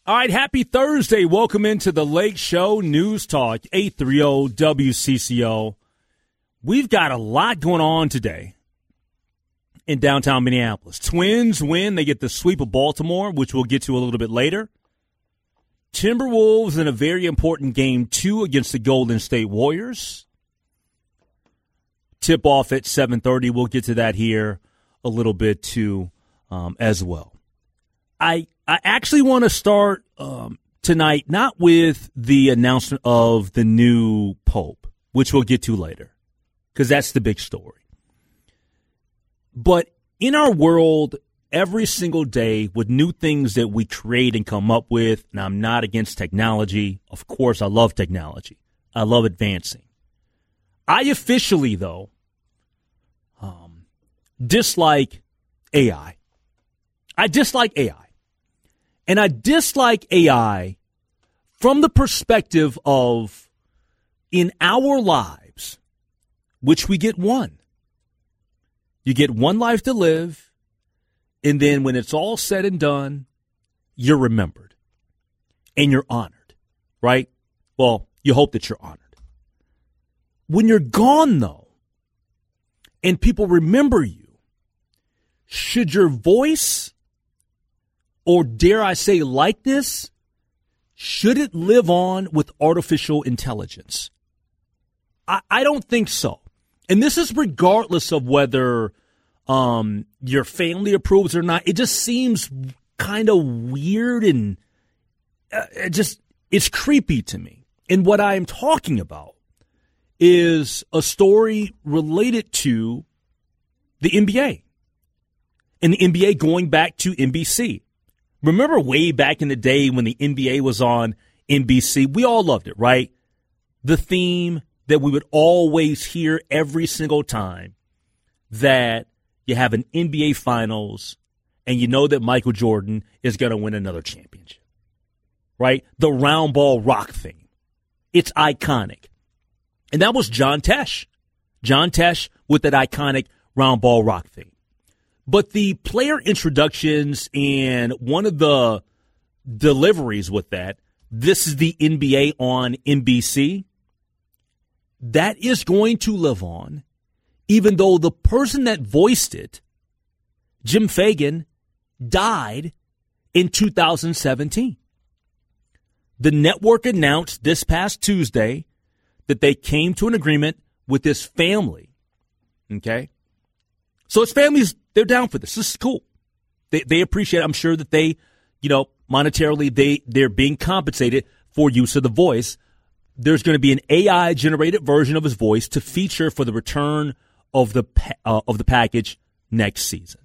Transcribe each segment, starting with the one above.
All right, happy Thursday. Welcome into the Lake Show News Talk, 830 WCCO. We've got a lot going on today in downtown Minneapolis. Twins win. They get the sweep of Baltimore, which we'll get to a little bit later. Timberwolves in a very important game 2 against the Golden State Warriors. Tip off at 7:30. We'll get to that here a little bit too as well. I actually want to start tonight not with the announcement of the new Pope, which we'll get to later, because that's the big story. But in our world, every single day with new things that we create and come up with, and I'm not against technology. Of course, I love technology. I love advancing. I officially, though, dislike AI. I dislike AI. And I dislike AI from the perspective of, in our lives, which we get one. You get one life to live, and then when it's all said and done, you're remembered. And you're honored, right? Well, you hope that you're honored. When you're gone, though, and people remember you, should your voice, or dare I say likeness, should it live on with artificial intelligence? I don't think so. And this is regardless of whether your family approves or not. It just seems kind of weird and it's creepy to me. And what I am talking about is a story related to the NBA. And the NBA going back to NBC. Remember way back in the day when the NBA was on NBC? We all loved it, right? The theme that we would always hear every single time that you have an NBA Finals and you know that Michael Jordan is going to win another championship, right? The round ball rock theme. It's iconic. And that was John Tesh. John Tesh with that iconic round ball rock theme. But the player introductions and one of the deliveries with that, this is the NBA on NBC, that is going to live on, even though the person that voiced it, Jim Fagan, died in 2017. The network announced this past Tuesday that they came to an agreement with his family, okay? So his family's, they're down for this. This is cool. They appreciate it. I'm sure that they, monetarily, they're being compensated for use of the voice. There's going to be an AI-generated version of his voice to feature for the return of the package next season.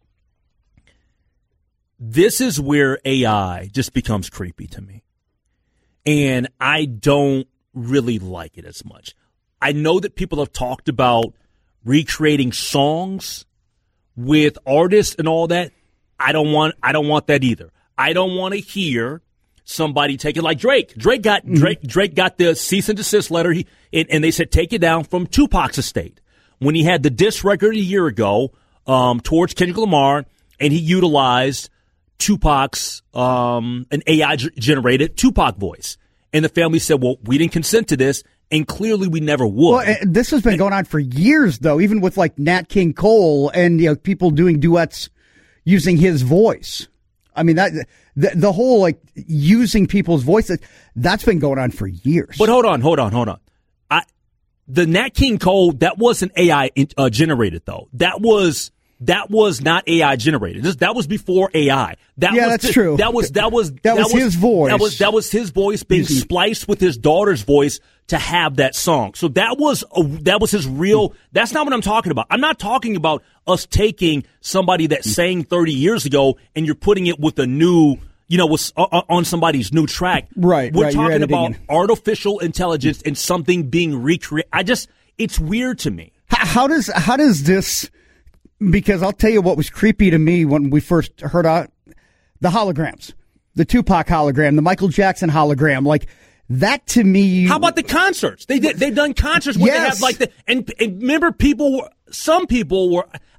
This is where AI just becomes creepy to me. And I don't really like it as much. I know that people have talked about recreating songs with artists and all that. I don't want that either. I don't want to hear somebody take it like Drake. Drake got the cease and desist letter, and they said take it down from Tupac's estate when he had the diss record a year ago towards Kendrick Lamar, and he utilized Tupac's an AI generated Tupac voice, and the family said, "Well, we didn't consent to this." And clearly we never would. Well, this has been going on for years, though, even with like Nat King Cole and people doing duets using his voice. I mean, that the whole like using people's voices, that's been going on for years. But hold on. The Nat King Cole, that wasn't AI generated, though. That was not AI generated. That was before AI. That's true. That was his voice. That was his voice being spliced with his daughter's voice to have that song. So that was his real. That's not what I'm talking about. I'm not talking about us taking somebody that sang 30 years ago and you're putting it with a new, on somebody's new track. Right. We're talking about artificial intelligence and something being recreated. It's weird to me. How does this? Because I'll tell you what was creepy to me when we first heard the holograms, the Tupac hologram, the Michael Jackson hologram, like that to me. How about the concerts? They've done concerts where they have like and remember some people were,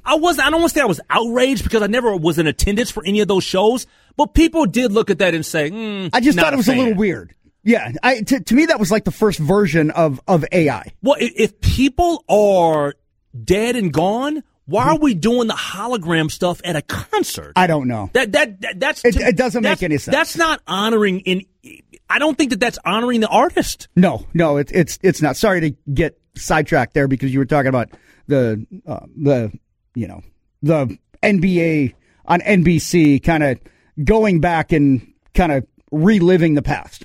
I don't want to say I was outraged because I never was in attendance for any of those shows, but people did look at that and say, I just thought it was a little weird. Yeah, to me, that was like the first version of AI. Well, if people are dead and gone, why are we doing the hologram stuff at a concert? I don't know. It doesn't make any sense. That's not honoring. I don't think that's honoring the artist. No, it's not. Sorry to get sidetracked there because you were talking about the NBA on NBC kind of going back and kind of reliving the past.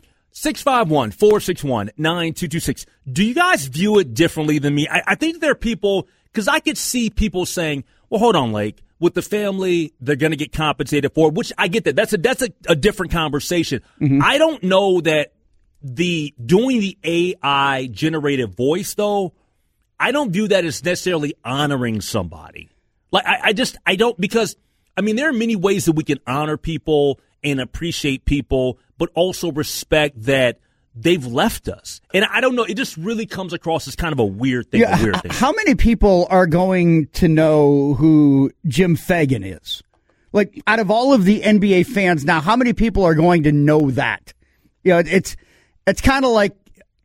651-461-9226. Do you guys view it differently than me? I think there are people, because I could see people saying, well, hold on, Lake, with the family, they're going to get compensated for it, which I get that. That's a different conversation. Mm-hmm. I don't know that doing the AI generated voice, though, I don't view that as necessarily honoring somebody. Like, I don't, because, I mean, there are many ways that we can honor people and appreciate people, but also respect that they've left us. And I don't know, it just really comes across as kind of a weird thing. Yeah, how many people are going to know who Jim Fagan is? Like, out of all of the NBA fans now, how many people are going to know that? You know, it's kind of like,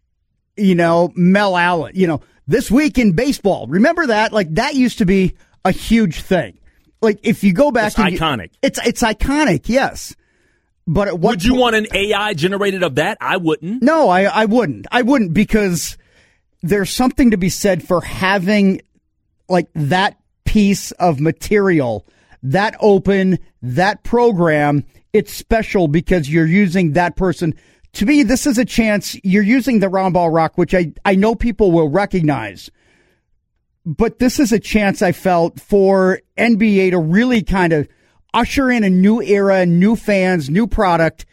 Mel Allen, This Week in Baseball. Remember that? Like, that used to be a huge thing. Like, if you go back, it's iconic. It's iconic, yes. But would you want an AI generated of that? I wouldn't. No, I wouldn't. I wouldn't, because there's something to be said for having like that piece of material, that open, that program. It's special because you're using that person. To me, this is a chance. You're using the Round Ball Rock, which I know people will recognize. But this is a chance I felt for NBA to really kind of usher in a new era, new fans, new product.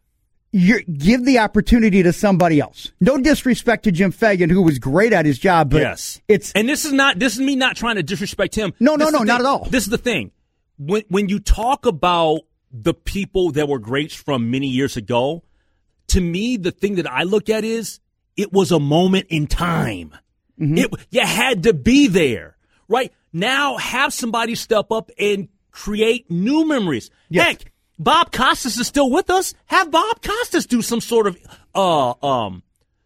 Give the opportunity to somebody else. No disrespect to Jim Fagan, who was great at his job, but yes, and this is me not trying to disrespect him. No, not at all. This is the thing. When you talk about the people that were greats from many years ago, to me, the thing that I look at is it was a moment in time. Mm-hmm. You had to be there, right? Now have somebody step up and create new memories. Yes. Heck, Bob Costas is still with us. Have Bob Costas do some sort of voiceover.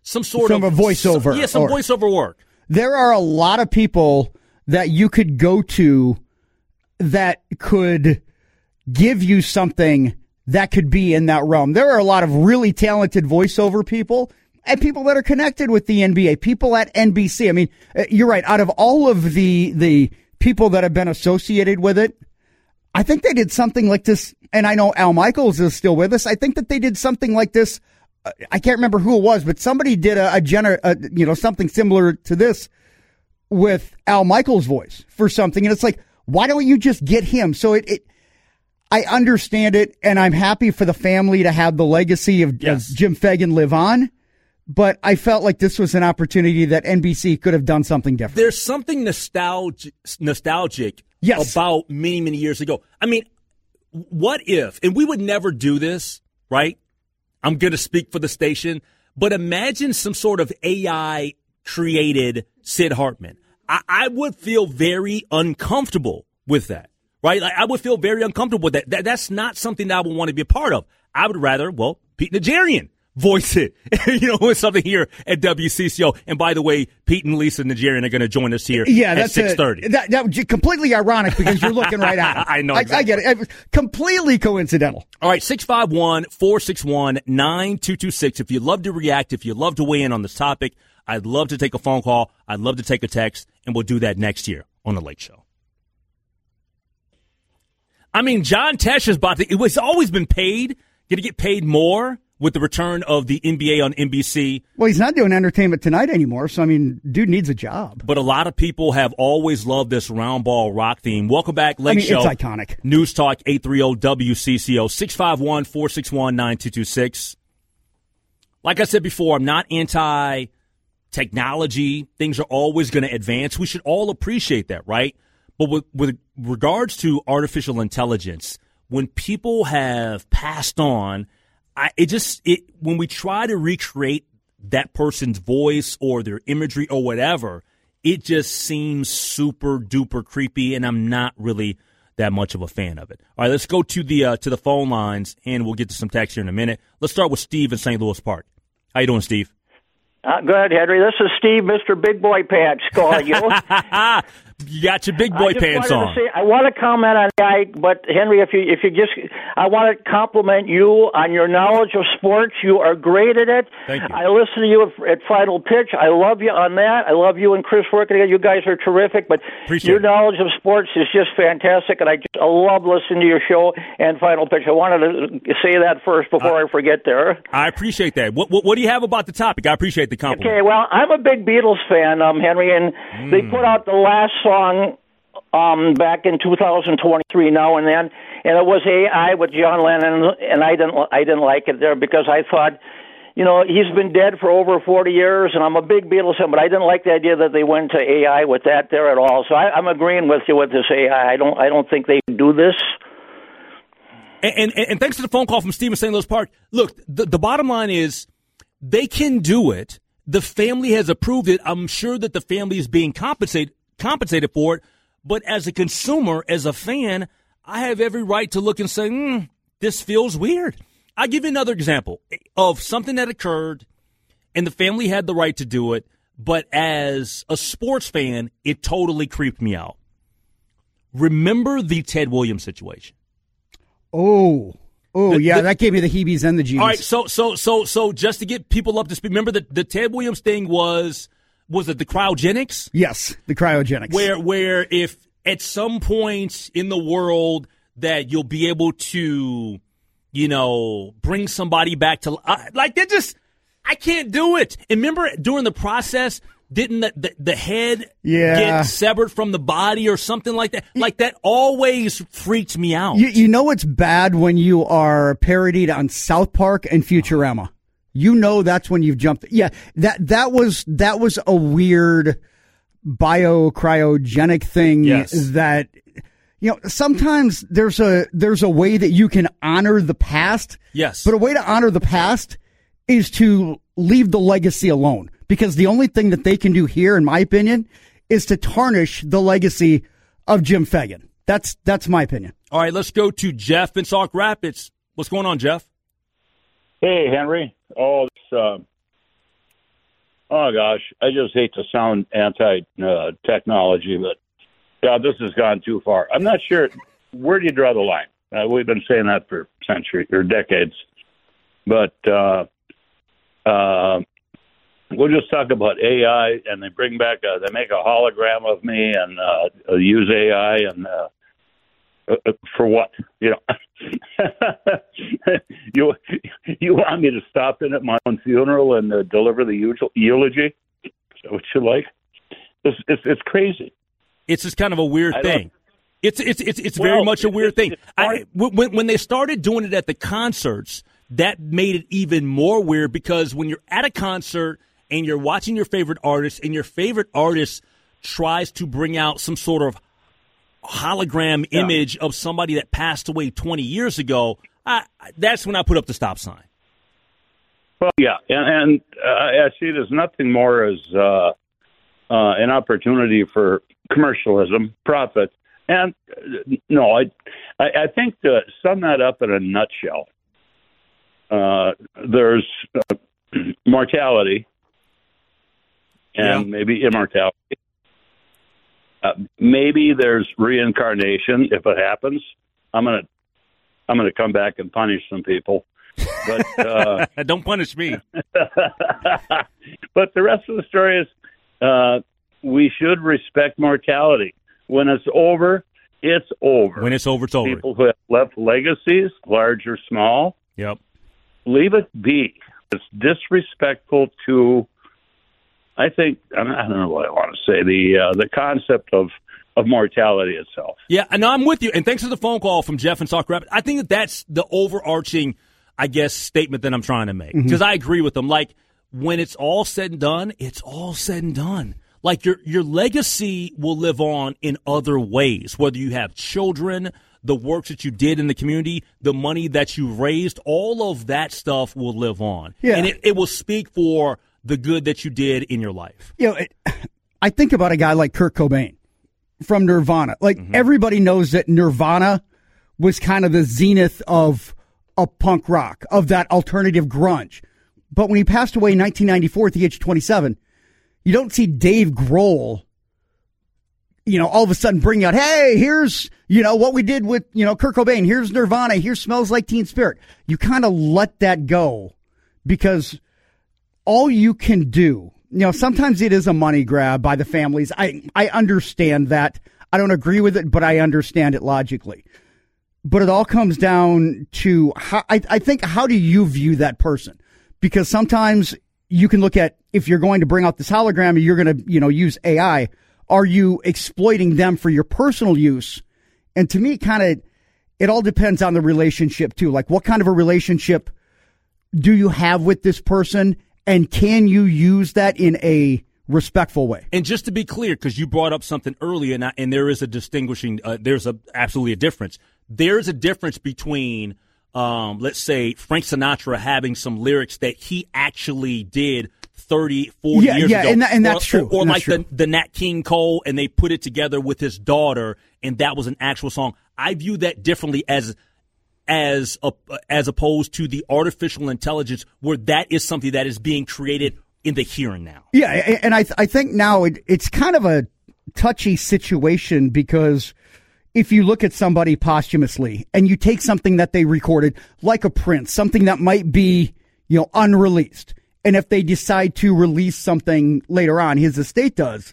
Some voiceover work. There are a lot of people that you could go to that could give you something that could be in that realm. There are a lot of really talented voiceover people and people that are connected with the NBA, people at NBC. I mean, you're right. Out of all of the people that have been associated with it, I think they did something like this, and I know Al Michaels is still with us. I think that they did something like this. I can't remember who it was, but somebody did something similar to this with Al Michaels' voice for something, and it's like, why don't you just get him? So I understand it, and I'm happy for the family to have the legacy of Jim Fagan live on. But I felt like this was an opportunity that NBC could have done something different. There's something nostalgic about many, many years ago. I mean, what if, and we would never do this, right? I'm going to speak for the station, but imagine some sort of AI created Sid Hartman. I would feel very uncomfortable with that, right? Like, I would feel very uncomfortable with that. That's not something that I would want to be a part of. I would rather, Pete Najarian voice it, with something here at WCCO. And by the way, Pete and Lisa Najarian are going to join us here at 6:30. That was completely ironic because you're looking right at it. I know. Exactly. I get it. Completely coincidental. All right, 651-461-9226. If you'd love to react, if you'd love to weigh in on this topic, I'd love to take a phone call. I'd love to take a text, and we'll do that next year on The Lake Show. I mean, John Tesh is it was always been paid. Going to get paid more with the return of the NBA on NBC. Well, he's not doing Entertainment Tonight anymore, so, I mean, dude needs a job. But a lot of people have always loved this Round Ball Rock theme. Welcome back, Lake Show. It's iconic. News Talk 830-WCCO, 651-461-9226. Like I said before, I'm not anti-technology. Things are always going to advance. We should all appreciate that, right? But with regards to artificial intelligence, when people have passed on, when we try to recreate that person's voice or their imagery or whatever, it just seems super duper creepy, and I'm not really that much of a fan of it. All right, let's go to the phone lines, and we'll get to some text here in a minute. Let's start with Steve in St. Louis Park. How you doing, Steve? Good, Henry. This is Steve, Mr. Big Boy Pants, calling you. You got your big boy pants on. I want to comment on that, but Henry, if you just, I want to compliment you on your knowledge of sports. You are great at it. Thank you. I listen to you at Final Pitch. I love you on that. I love you and Chris working together. You guys are terrific. But your knowledge of sports is just fantastic, and I love listening to your show and Final Pitch. I wanted to say that first before I forget there. I appreciate that. What do you have about the topic? I appreciate the compliment. Okay, well, I'm a big Beatles fan, Henry, and they put out the last song back in 2023 Now and Then, and it was AI with John Lennon, and I didn't like it there because I thought, he's been dead for over 40 years, and I'm a big Beatles fan, but I didn't like the idea that they went to AI with that there at all. So I'm agreeing with you with this AI. I don't think they do this. And thanks for the phone call from Steve in St. Louis Park. Look, the bottom line is they can do it. The family has approved it. I'm sure that the family is being compensated for it. But as a consumer, as a fan, I have every right to look and say, this feels weird. I'll give you another example of something that occurred, and the family had the right to do it. But as a sports fan, it totally creeped me out. Remember the Ted Williams situation? That gave me the heebies and the jeans. All right, so just to get people up to speed, remember the Ted Williams thing was it the cryogenics? Yes, the cryogenics. Where if at some point in the world that you'll be able to, bring somebody back to I can't do it. And remember during the process, didn't the head get severed from the body or something like that? Like that always freaked me out. You know it's bad when you are parodied on South Park and Futurama. That's when you've jumped. Yeah, that was a weird biocryogenic thing. Yes. That sometimes there's a way that you can honor the past. Yes. But a way to honor the past is to leave the legacy alone. Because the only thing that they can do here, in my opinion, is to tarnish the legacy of Jim Fagan. That's my opinion. All right, let's go to Jeff in Sauk Rapids. What's going on, Jeff? Hey, Henry. Gosh, I just hate to sound anti-technology, but this has gone too far. I'm not sure. Where do you draw the line? We've been saying that for centuries or decades. But we'll just talk about AI, and they bring back they make a hologram of me and use AI and for what? You want me to stop in at my own funeral and deliver the eulogy? Is that what you like? It's crazy. It's just kind of a weird thing. It's very much a weird thing. When they started doing it at the concerts, that made it even more weird because when you're at a concert and you're watching your favorite artist, and your favorite artist tries to bring out some sort of hologram image of somebody that passed away 20 years ago, that's when I put up the stop sign. Well, yeah, and I see there's nothing more as an opportunity for commercialism, profit, and I think to sum that up in a nutshell, there's mortality. And maybe immortality. Maybe there's reincarnation if it happens. I'm gonna come back and punish some people, but don't punish me. But the rest of the story is we should respect mortality. When it's over, it's over. When it's over, it's over. People who have left legacies, large or small, leave it be. It's disrespectful to. I think I don't know what I want to say. The concept of mortality itself. Yeah, no, I'm with you. And thanks for the phone call from Jeff in Sauk Rapids. I think that's the overarching, statement that I'm trying to make because I agree with them. Like when it's all said and done, it's all said and done. Like your legacy will live on in other ways. Whether you have children, the work that you did in the community, the money that you raised, all of that stuff will live on. Yeah. And it will speak for the good that you did in your life. I think about a guy like Kurt Cobain from Nirvana. Like, everybody knows that Nirvana was kind of the zenith of punk rock, of that alternative grunge. But when he passed away in 1994 at the age of 27, you don't see Dave Grohl, all of a sudden bring out, hey, here's, what we did with, Kurt Cobain. Here's Nirvana. Here Smells Like Teen Spirit. You kind of let that go because all you can do, sometimes it is a money grab by the families. I understand that. I don't agree with it, but I understand it logically. But it all comes down to I think, how do you view that person? Because sometimes you can look at, if you're going to bring out this hologram and you're going to, use AI, are you exploiting them for your personal use? And to me, it all depends on the relationship too. Like, what kind of a relationship do you have with this person? And can you use that in a respectful way? And just to be clear, because you brought up something earlier, and there is a distinguishing, absolutely a difference. There's a difference between, let's say, Frank Sinatra having some lyrics that he actually did 30, 40 years ago. Yeah, and that's true. Or that's like true. the Nat King Cole, and they put it together with his daughter, and that was an actual song. I view that differently as opposed to the artificial intelligence, where that is something that is being created in the here and now. Yeah, and I think now it's kind of a touchy situation, because if you look at somebody posthumously and you take something that they recorded, like a Prince, something that might be, unreleased, and if they decide to release something later on, his estate does,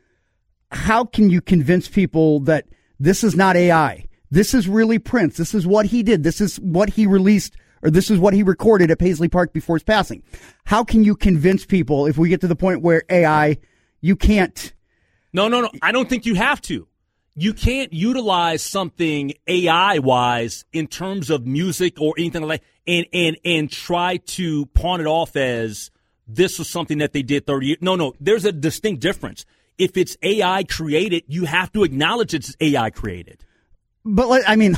how can you convince people that this is not AI? This is really Prince. This is what he did. This is what he released, or this is what he recorded at Paisley Park before his passing. How can you convince people, if we get to the point where AI, you can't? No. I don't think you have to. You can't utilize something AI-wise in terms of music or anything like that and try to pawn it off as this was something that they did 30 years. No. There's a distinct difference. If it's AI created, you have to acknowledge it's AI created. But an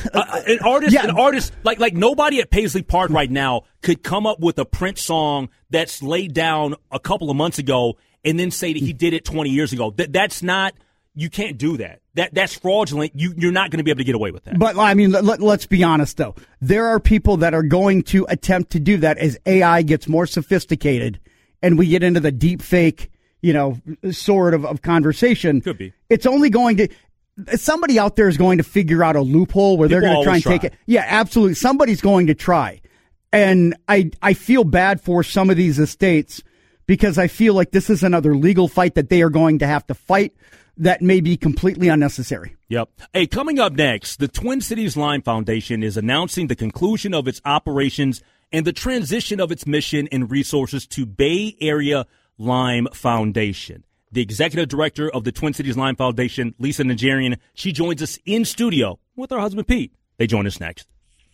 artist like nobody at Paisley Park right now could come up with a Prince song that's laid down a couple of months ago and then say that he did it 20 years ago. That's not. You can't do that. That's fraudulent. You're not going to be able to get away with that. But let's be honest though. There are people that are going to attempt to do that as AI gets more sophisticated and we get into the deep fake, sort of conversation. Could be. It's only going to. Somebody out there is going to figure out a loophole where they're going to try and take it. Yeah, absolutely. Somebody's going to try. And I feel bad for some of these estates, because I feel like this is another legal fight that they are going to have to fight that may be completely unnecessary. Yep. Hey, coming up next, the Twin Cities Lime Foundation is announcing the conclusion of its operations and the transition of its mission and resources to Bay Area Lime Foundation. The executive director of the Twin Cities Lime Foundation, Lisa Najarian, she joins us in studio with her husband, Pete. They join us next.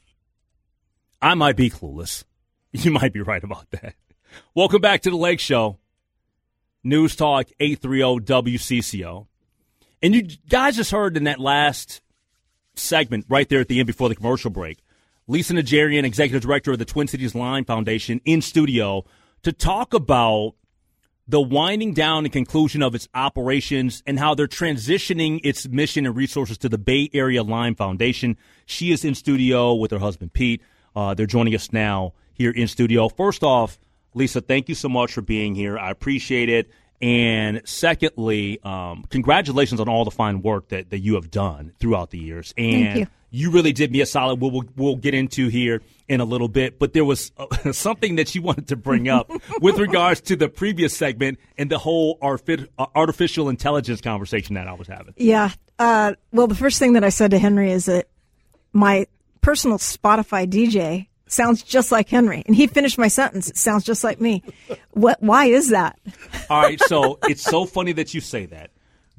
I might be clueless. You might be right about that. Welcome back to the Lake Show. News Talk 830 WCCO. And you guys just heard in that last segment right there at the end before the commercial break, Lisa Najarian, executive director of the Twin Cities Lime Foundation, in studio to talk about the winding down and conclusion of its operations and how they're transitioning its mission and resources to the Bay Area Lime Foundation. She is in studio with her husband, Pete. They're joining us now here in studio. First off, Lisa, thank you so much for being here. I appreciate it. And secondly, congratulations on all the fine work that you have done throughout the years. And thank you. You really did me a solid. We'll get into here in a little bit. But there was something that you wanted to bring up with regards to the previous segment and the whole artificial intelligence conversation that I was having. Yeah. Well, the first thing that I said to Henry is that my personal Spotify DJ sounds just like Henry. And he finished my sentence. It sounds just like me. Why is that? All right. So it's so funny that you say that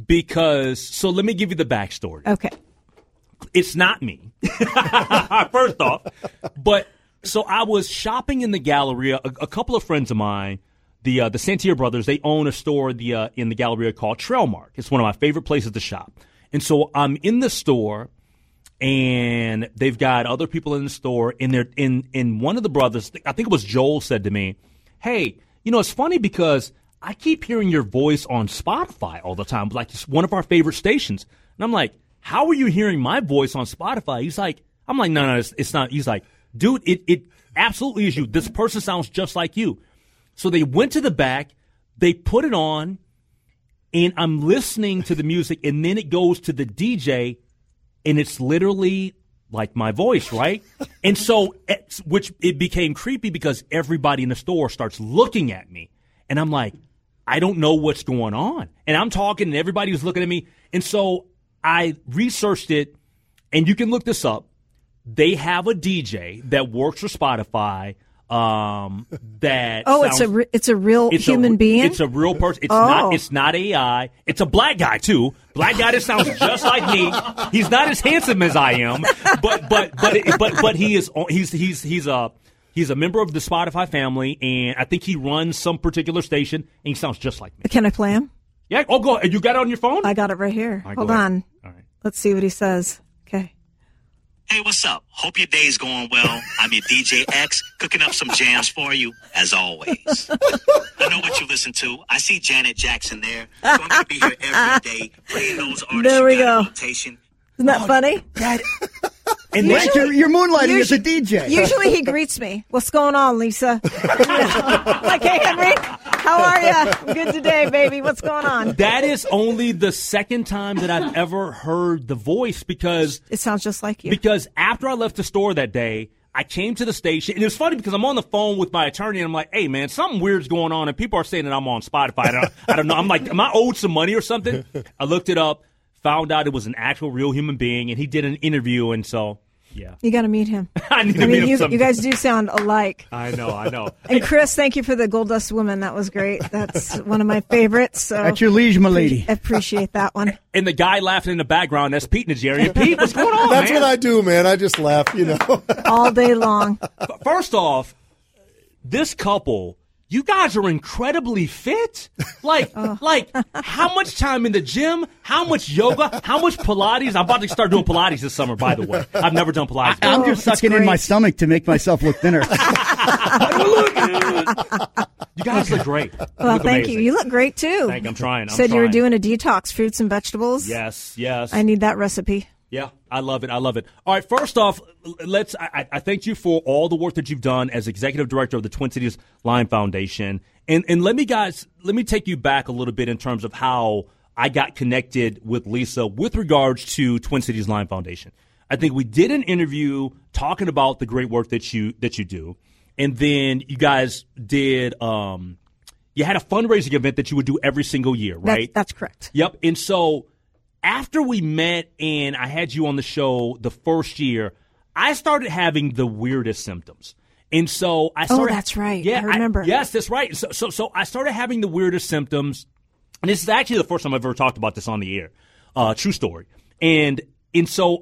so let me give you the backstory. Okay. It's not me, first off. But so I was shopping in the Galleria. A couple of friends of mine, the Santier brothers, they own a store in the Galleria called Trailmark. It's one of my favorite places to shop. And so I'm in the store, and they've got other people in the store. And they're in one of the brothers, I think it was Joel, said to me, "Hey, it's funny because I keep hearing your voice on Spotify all the time, like it's one of our favorite stations. And I'm like, how are you hearing my voice on Spotify? He's like, I'm like, no, it's not. He's like, dude, it absolutely is you. This person sounds just like you. So they went to the back, they put it on, and I'm listening to the music, and then it goes to the DJ, and it's literally like my voice, right? And so, which it became creepy because everybody in the store starts looking at me. And I'm like, I don't know what's going on. And I'm talking, and everybody was looking at me. And so I researched it, and you can look this up. They have a DJ that works for Spotify. It's a real human being. It's a real person. It's not AI. It's a black guy too. Black guy that sounds just like me. He's not as handsome as I am, but he is. He's a member of the Spotify family, and I think he runs some particular station, and he sounds just like me. Can I play him? Yeah. Oh, go ahead. You got it on your phone? I got it right here. Right, Hold on. All right. Let's see what he says. Okay. Hey, what's up? Hope your day's going well. I'm your DJ X, cooking up some jams for you, as always. I know what you listen to. I see Janet Jackson there, so I'm going to be here every day playing those artists. There we you got go. in rotation. Isn't that funny? And you're moonlighting as a DJ. Usually he greets me. What's going on, Lisa? Like, hey, Henry, how are you? Good today, baby. What's going on? That is only the second time that I've ever heard the voice because it sounds just like you. Because after I left the store that day, I came to the station, and it was funny because I'm on the phone with my attorney, and I'm like, hey, man, something weird's going on, and people are saying that I'm on Spotify. I don't know. I'm like, am I owed some money or something? I looked it up. Found out it was an actual real human being, and he did an interview, and so, yeah. You got to meet him. I need to meet him. You guys do sound alike. I know. And Chris, thank you for the Gold Dust Woman. That was great. That's one of my favorites. So at your liege, my lady. Appreciate that one. And the guy laughing in the background, that's Pete Najarian. Pete, what's going on, That's man? what I do, man. I just laugh, all day long. First off, this couple, you guys are incredibly fit. Like, how much time in the gym? How much yoga? How much Pilates? I'm about to start doing Pilates this summer, by the way. I've never done Pilates. I'm just sucking in my stomach to make myself look thinner. You guys look great. Well, thank you. You look great, too. I'm trying. Said you were doing a detox, fruits and vegetables. Yes. I need that recipe. Yeah, I love it. All right, first off, I thank you for all the work that you've done as executive director of the Twin Cities Lion Foundation. And let me take you back a little bit in terms of how I got connected with Lisa with regards to Twin Cities Lion Foundation. I think we did an interview talking about the great work that you do. And then you guys did you had a fundraising event that you would do every single year, right? That's correct. Yep. And so after we met and I had you on the show the first year, I started having the weirdest symptoms. And so I started. Oh, that's right. Yeah, I remember. Yes, that's right. So I started having the weirdest symptoms. And this is actually the first time I've ever talked about this on the air. True story. And so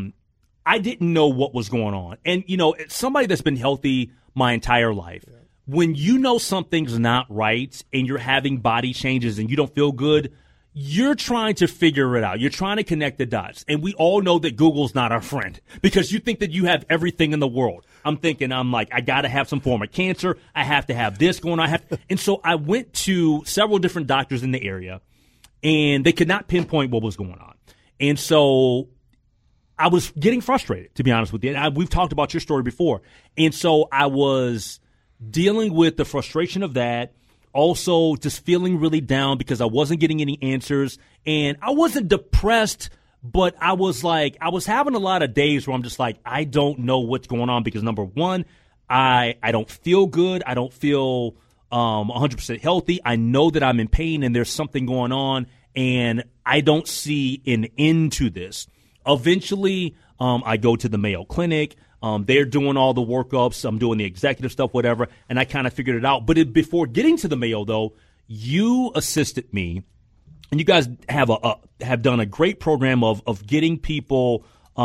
I didn't know what was going on. And, somebody that's been healthy my entire life, when you know something's not right and you're having body changes and you don't feel good, you're trying to figure it out. You're trying to connect the dots. And we all know that Google's not our friend because you think that you have everything in the world. I'm like, I got to have some form of cancer. I have to have this going on. And so I went to several different doctors in the area, and they could not pinpoint what was going on. And so I was getting frustrated, to be honest with you. We've talked about your story before. And so I was dealing with the frustration of that. Also, just feeling really down because I wasn't getting any answers. And I wasn't depressed, but I was having a lot of days where I'm just like, I don't know what's going on because, number one, I don't feel good. I don't feel 100% healthy. I know that I'm in pain and there's something going on, and I don't see an end to this. Eventually, I go to the Mayo Clinic. They're doing all the workups. I'm doing the executive stuff, whatever, and I kind of figured it out. But before getting to the Mayo, though, you assisted me, and you guys have done a great program of getting people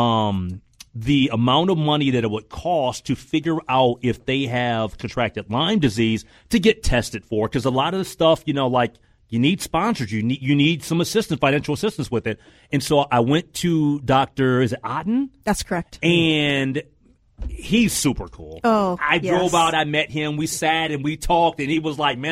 the amount of money that it would cost to figure out if they have contracted Lyme disease to get tested for. Because a lot of the stuff, you need sponsors. You need some assistance, financial assistance with it. And so I went to Dr. Is it Otten? That's correct. And he's super cool. Oh, I drove out. I met him. We sat and we talked, and he was like, "Man, I've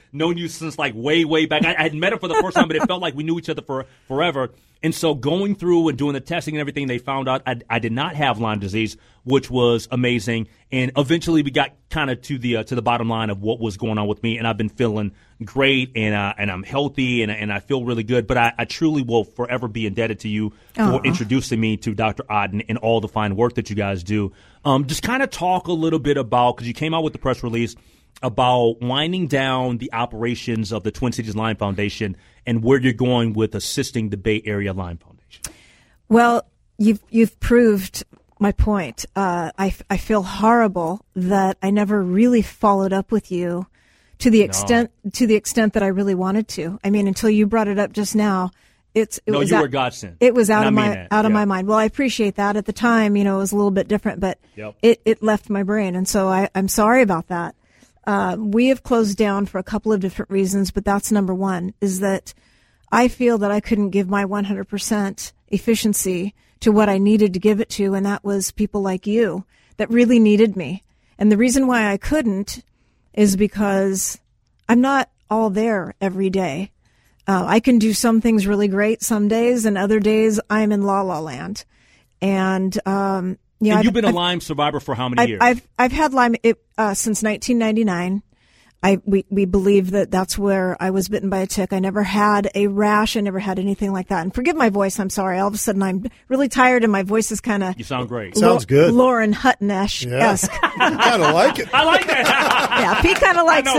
known you since like way back. I had met her for the first time, but it felt like we knew each other for forever. And so going through and doing the testing and everything, they found out I did not have Lyme disease, which was amazing. And eventually we got kind of to the bottom line of what was going on with me. And I've been feeling great, and I'm healthy, and I feel really good. But I truly will forever be indebted to you for introducing me to Dr. Otten and all the fine work that you guys do. Just kind of talk a little bit about, because you came out with the press release about winding down the operations of the Twin Cities Lyme Foundation and where you're going with assisting the Bay Area Lyme Foundation. Well, you've proved my point. I feel horrible that I never really followed up with you to the extent that I really wanted to. I mean, until you brought it up just now, you were a godsend. It was out of my mind. Well, I appreciate that. At the time, it was a little bit different, but it left my brain, and so I'm sorry about that. We have closed down for a couple of different reasons, but that's number one, is that I feel that I couldn't give my 100% efficiency to what I needed to give it to, and that was people like you that really needed me. And the reason why I couldn't is because I'm not all there every day. I can do some things really great some days, and other days I'm in la la land. And you've been a Lyme survivor for how many years? I've had Lyme since 1999. We believe that that's where I was bitten by a tick. I never had a rash. I never had anything like that. And forgive my voice. I'm sorry. All of a sudden, I'm really tired, and my voice is kind of. You sound great. Sounds good. Lauren Hutton-esque. Yeah. I kind of like it. I like that. Yeah, Pete kind of likes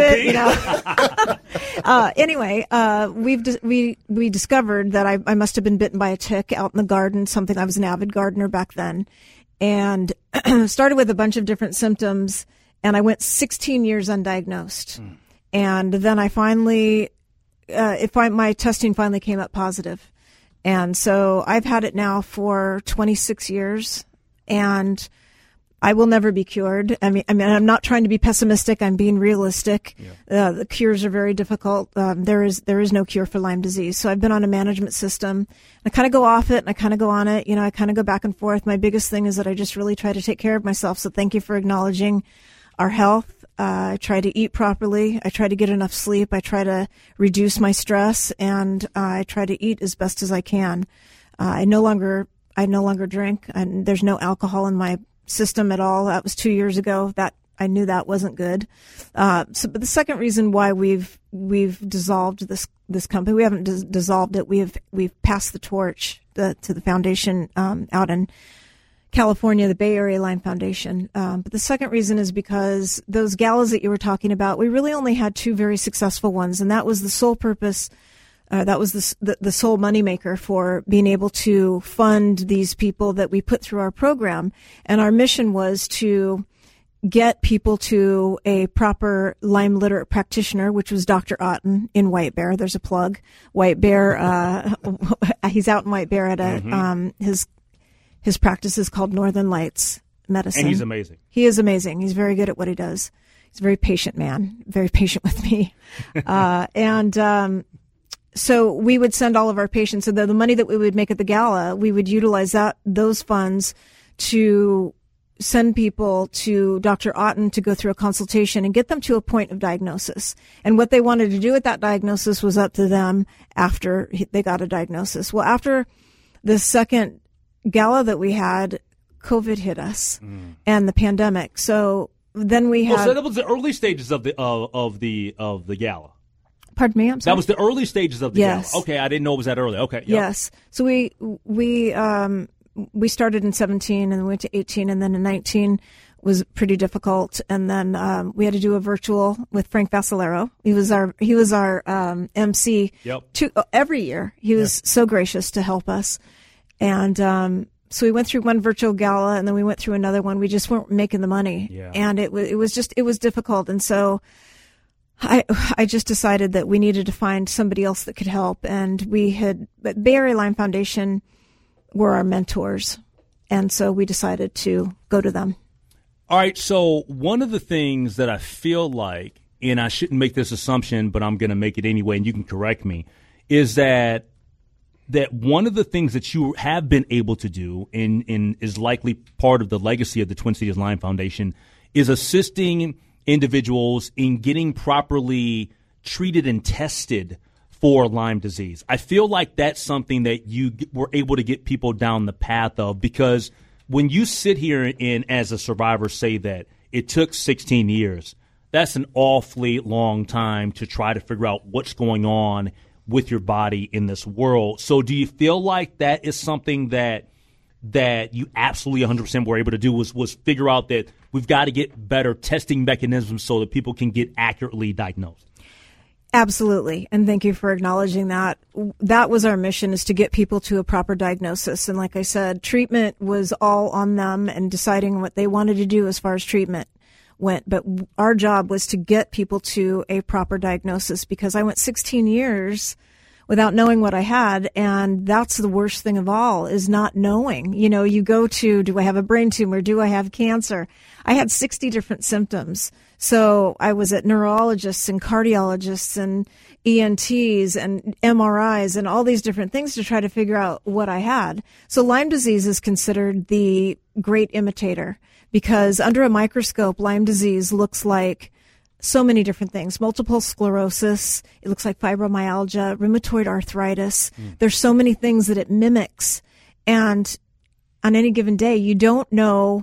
it. Anyway, we discovered that I must have been bitten by a tick out in the garden. Something, I was an avid gardener back then, and started with a bunch of different symptoms. And I went 16 years undiagnosed. And then I finally, my testing finally came up positive. And so I've had it now for 26 years, and I will never be cured. I mean, I'm not trying to be pessimistic. I'm being realistic. Yeah. The cures are very difficult. There is no cure for Lyme disease. So I've been on a management system. I kind of go off it and I kind of go on it. I kind of go back and forth. My biggest thing is that I just really try to take care of myself. So thank you for acknowledging our health. I try to eat properly. I try to get enough sleep. I try to reduce my stress, and I try to eat as best as I can. I no longer drink, and there's no alcohol in my system at all. That was 2 years ago. That I knew that wasn't good. But the second reason why we've dissolved this company, we haven't dissolved it. We've passed the torch to the foundation out in California, the Bay Area Lyme Foundation. But the second reason is because those galas that you were talking about, we really only had two very successful ones, and that was the sole purpose. That was the sole moneymaker for being able to fund these people that we put through our program. And our mission was to get people to a proper Lyme literate practitioner, which was Dr. Otten in White Bear. There's a plug. White Bear, he's out in White Bear at his practice is called Northern Lights Medicine. And he's amazing. He is amazing. He's very good at what he does. He's a very patient man, very patient with me. So we would send all of our patients, so the money that we would make at the gala, we would utilize those funds to send people to Dr. Otten to go through a consultation and get them to a point of diagnosis. And what they wanted to do with that diagnosis was up to them after they got a diagnosis. Well, after the second gala that we had, COVID hit us and the pandemic. So then we had. So that was the early stages of the gala. Pardon me, I'm sorry. That was the early stages of the gala. Okay, I didn't know it was that early. Okay. Yep. Yes. So we started in 17 and went to 18, and then in 19 was pretty difficult. And then we had to do a virtual with Frank Vassalero. He was our MC every year. He was so gracious to help us. And so we went through one virtual gala, and then we went through another one. We just weren't making the money, and it was difficult. And so I just decided that we needed to find somebody else that could help. And but Bay Area Lyme Foundation were our mentors, and so we decided to go to them. All right. So one of the things that I feel like, and I shouldn't make this assumption, but I'm going to make it anyway, and you can correct me, is that one of the things that you have been able to do and is likely part of the legacy of the Twin Cities Lyme Foundation is assisting individuals in getting properly treated and tested for Lyme disease. I feel like that's something that you were able to get people down the path of, because when you sit here and as a survivor say that it took 16 years, that's an awfully long time to try to figure out what's going on with your body in this world. So do you feel like that is something that you absolutely 100% were able to do, was figure out that we've got to get better testing mechanisms so that people can get accurately diagnosed? Absolutely. And thank you for acknowledging that. That was our mission, is to get people to a proper diagnosis. And like I said, treatment was all on them and deciding what they wanted to do as far as treatment went. But our job was to get people to a proper diagnosis, because I went 16 years without knowing what I had. And that's the worst thing of all, is not knowing. You know, you go to, do I have a brain tumor? Do I have cancer? I had 60 different symptoms. So I was at neurologists and cardiologists and ENTs and MRIs and all these different things to try to figure out what I had. So Lyme disease is considered the great imitator, because under a microscope, Lyme disease looks like so many different things. Multiple sclerosis, it looks like fibromyalgia, rheumatoid arthritis. There's so many things that it mimics. And on any given day, you don't know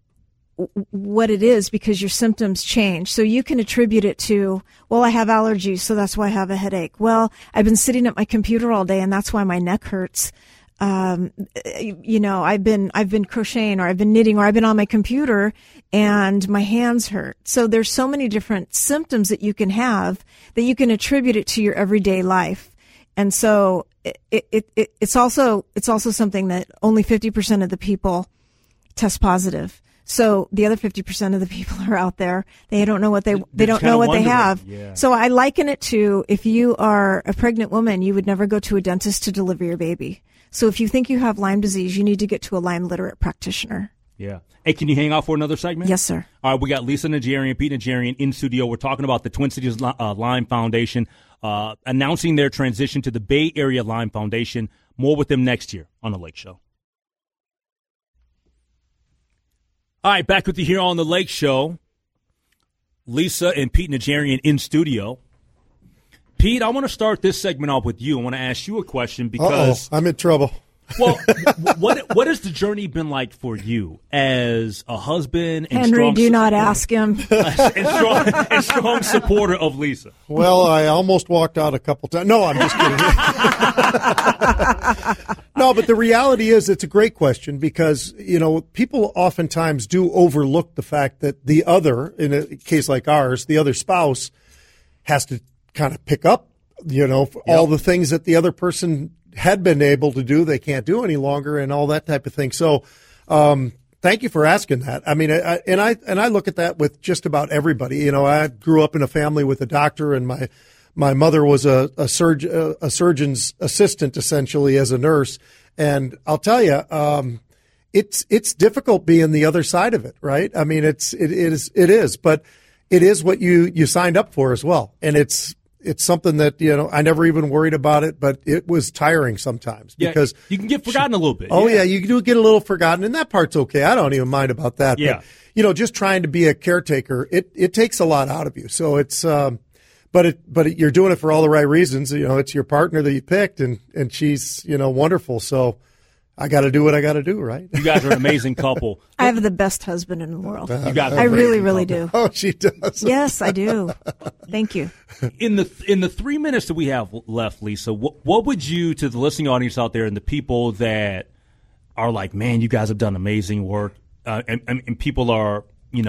what it is, because your symptoms change. So you can attribute it to, well, I have allergies, so that's why I have a headache. Well, I've been sitting at my computer all day, and that's why my neck hurts. You know, I've been crocheting, or I've been knitting, or I've been on my computer and my hands hurt. So there's so many different symptoms that you can have that you can attribute it to your everyday life. And so it's also something that only 50% of the people test positive. So the other 50% of the people are out there. They don't know what they don't know what they have. Yeah. So I liken it to, if you are a pregnant woman, you would never go to a dentist to deliver your baby. So if you think you have Lyme disease, you need to get to a Lyme literate practitioner. Yeah. Hey, can you hang out for another segment? Yes, sir. All right, we got Lisa Najarian, Pete Najarian in studio. We're talking about the Twin Cities Lyme Foundation announcing their transition to the Bay Area Lyme Foundation. More with them next year on The Lake Show. All right, back with you here on The Lake Show. Lisa and Pete Najarian in studio. Pete, I want to start this segment off with you. I want to ask you a question because I'm in trouble. Well, what has the journey been like for you as a husband and Henry, do not ask him. and strong supporter of Lisa? Well, I almost walked out a couple times. No, I'm just kidding. No, but the reality is it's a great question, because, you know, people oftentimes do overlook the fact that the other, in a case like ours, the other spouse has to kind of pick up, you know, all the things that the other person had been able to do, they can't do any longer, and all that type of thing. So, thank you for asking that. I mean, I look at that with just about everybody. You know, I grew up in a family with a doctor, and my mother was a surgeon's assistant, essentially, as a nurse. And I'll tell you, it's difficult being the other side of it, right? I mean, it is, but it is what you signed up for as well. And it's something that, you know, I never even worried about it, but it was tiring sometimes, because you can get forgotten a little bit. Oh, yeah, you do get a little forgotten, and that part's okay. I don't even mind about that. Yeah. But, you know, just trying to be a caretaker, it takes a lot out of you. So it's, but you're doing it for all the right reasons. You know, it's your partner that you picked, and she's, you know, wonderful. So I got to do what I got to do, right? You guys are an amazing couple. I have the best husband in the world. You guys, I really, really do. Oh, she does. Yes, I do. Thank you. In the 3 minutes that we have left, Lisa, what would you, to the listening audience out there and the people that are like, man, you guys have done amazing work, and people are,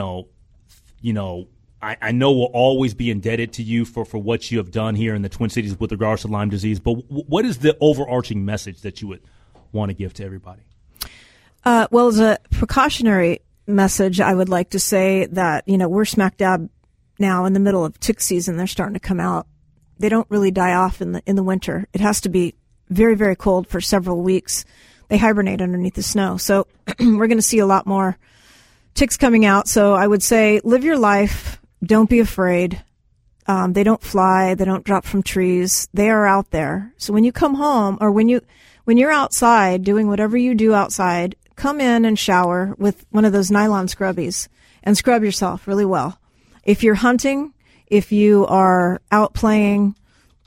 I know will always be indebted to you for what you have done here in the Twin Cities with regards to Lyme disease. But what is the overarching message that you would want to give to everybody? Well, as a precautionary message, I would like to say that, you know, we're smack dab now in the middle of tick season. They're starting to come out. They don't really die off in the winter. It has to be very, very cold for several weeks. They hibernate underneath the snow. So we're going to see a lot more ticks coming out. So I would say live your life. Don't be afraid. They don't fly. They don't drop from trees. They are out there. So when you come home, or when you're outside doing whatever you do outside, come in and shower with one of those nylon scrubbies and scrub yourself really well. If you're hunting, if you are out playing,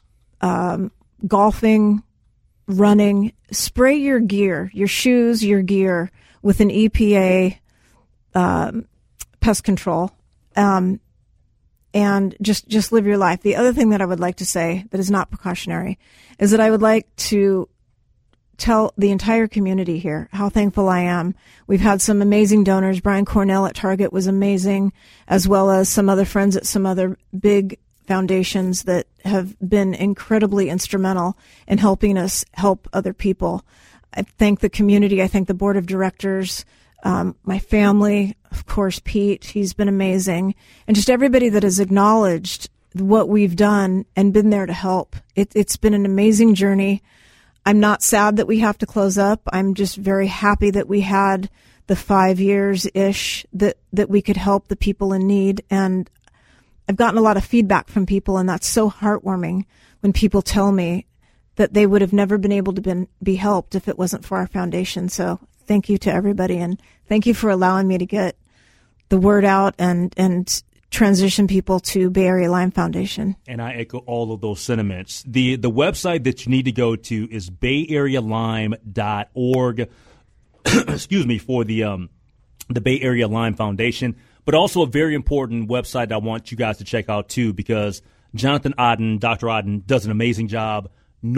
golfing, running, spray your gear, your shoes, your gear with an EPA pest control, and just live your life. The other thing that I would like to say that is not precautionary is that I would like to tell the entire community here how thankful I am. We've had some amazing donors. Brian Cornell at Target was amazing, as well as some other friends at some other big foundations that have been incredibly instrumental in helping us help other people. I thank the community. I thank the board of directors, my family, of course, Pete. He's been amazing. And just everybody that has acknowledged what we've done and been there to help. It's been an amazing journey. I'm not sad that we have to close up. I'm just very happy that we had the 5 years-ish that we could help the people in need. And I've gotten a lot of feedback from people, and that's so heartwarming when people tell me that they would have never been able to be helped if it wasn't for our foundation. So thank you to everybody, and thank you for allowing me to get the word out and transition people to Bay Area Lyme Foundation. And I echo all of those sentiments. The website that you need to go to is bayarealyme.org. Excuse me, for the Bay Area Lyme Foundation. But also a very important website I want you guys to check out, too, because Jonathan Odden, Dr. Odden, does an amazing job.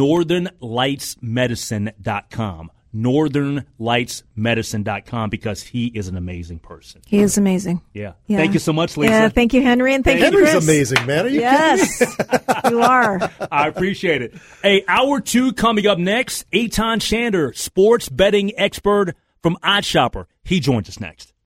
NorthernLightsMedicine.com. NorthernLightsMedicine.com, because he is an amazing person. He is amazing. Yeah. Thank you so much, Lisa. Yeah, thank you, Henry, and thank you, Henry's Chris. amazing, man. Are you Yes, you are. I appreciate it. Hey, hour 2 coming up next. Eitan Shander, sports betting expert from OddsShopper. He joins us next.